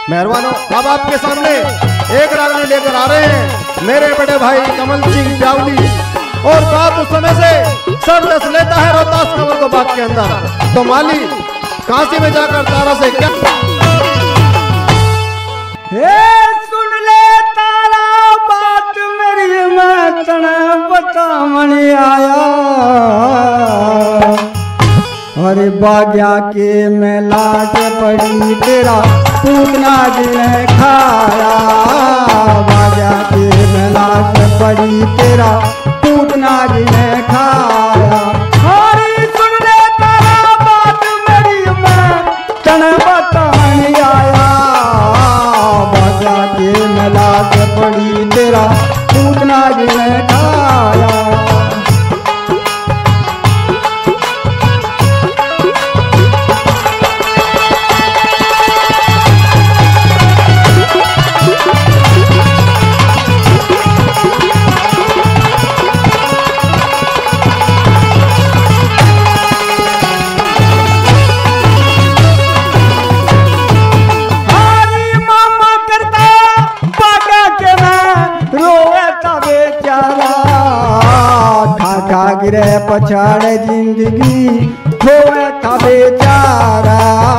मेहरबानों, अब आपके सामने एक रागनी लेकर आ रहे हैं मेरे बड़े भाई कमल सिंह जावली। और साथ उस समय से सब रस लेता है रोहतास कमल को बाग के अंदर। तो माली काशी में जाकर तारा से क्या सुन ले तारा बात मेरी, मैं तना बता मणि आया। अरे बाग्या के मेला के पड़ी तेरा पूतना जिन्हें खाया। बाग्या के मेला के पड़ी तेरा पूतना जिन्हें खाया। अरे सुन ले तारा बात मेरी, मैं तना बता मणि आया। बाग्या के मेला के पड़ी तेरा पूतना जिन्हें खाया। गिरे पछाड़ जिंदगी खोए था बेचारा।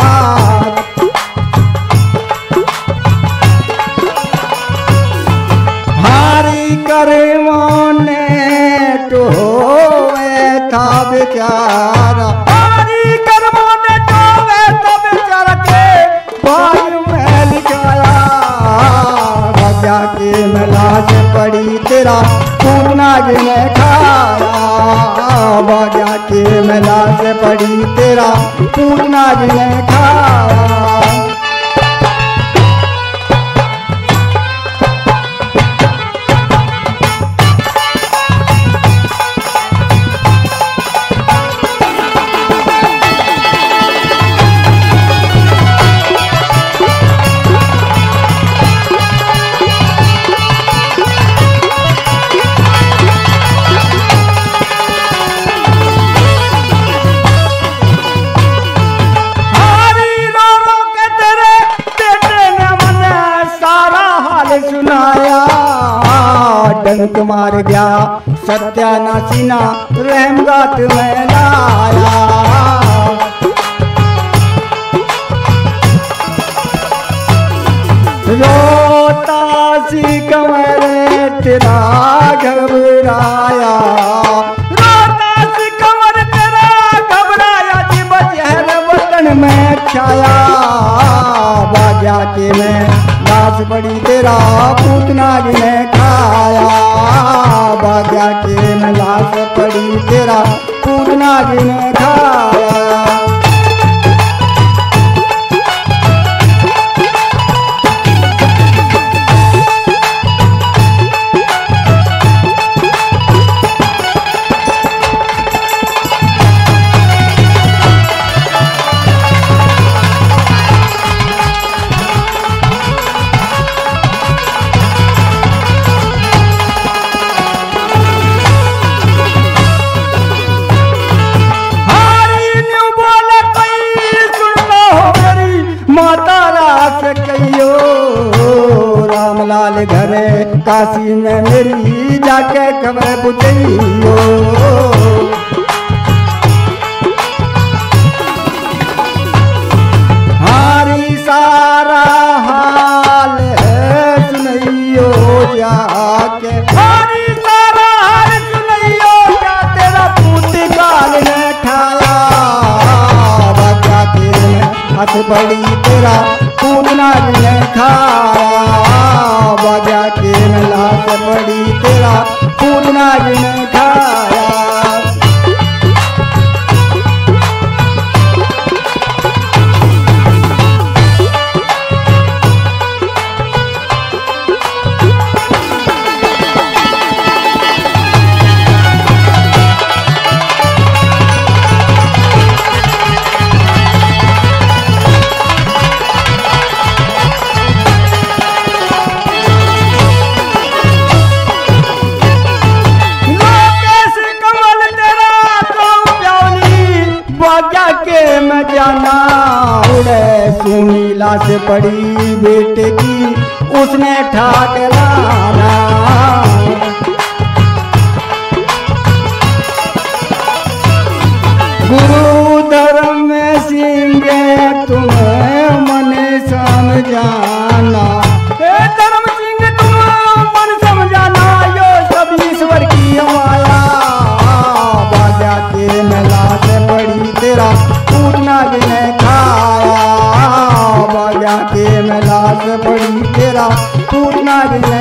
हारी करे मोने तो होए था बेचारा। हारी कर मोने तो होए था बेचारा के भाई में लिखाया। बाग्या के मेला से पड़ी तेरा पूतना जिन्हें खाया। बाग्या के मेला से पड़ी तेरा पूतना जिन्हें खाया। डंक मार गया सत्यानाशीना रहमगात में लाया। रोता सी कमर तेरा घबराया। रोता सी कमर तेरा घबराया। जीव जहर वतन में छाया। बाग्या के में लाश पड़ी तेरा पूतना जिन्हें खाया। बाग्या के में लाश पड़ी तेरा पूतना जिन्हें खाया। रामलाल घरे काशी में मेरी जाके खबर बुझियो। हारी सारा हाल सुनइयो जाके। हारी सारा हाल सुनइयो जा तेरा पूती गाल ने खाया। बाग्या के हाथ बड़ी तेरा पूतना जिन्हें खाया। बाग्या के मेला से पड़ी तेरा पूतना जिन्हें खाया। के मैं जाना उड़े सुनी लाश पड़ी बेटे की उसने ठाक लाना। गुरु धर्म सिंह तुम्हें मन समझाना, हे धर्म सिंह तुम्हें मन समझाना, यो सब ईश्वर की माया। बाजा के मेला से पड़ी तेरा पूतना भी नहीं खाया, बाजा के मेला से पड़ी तेरा पूतना भी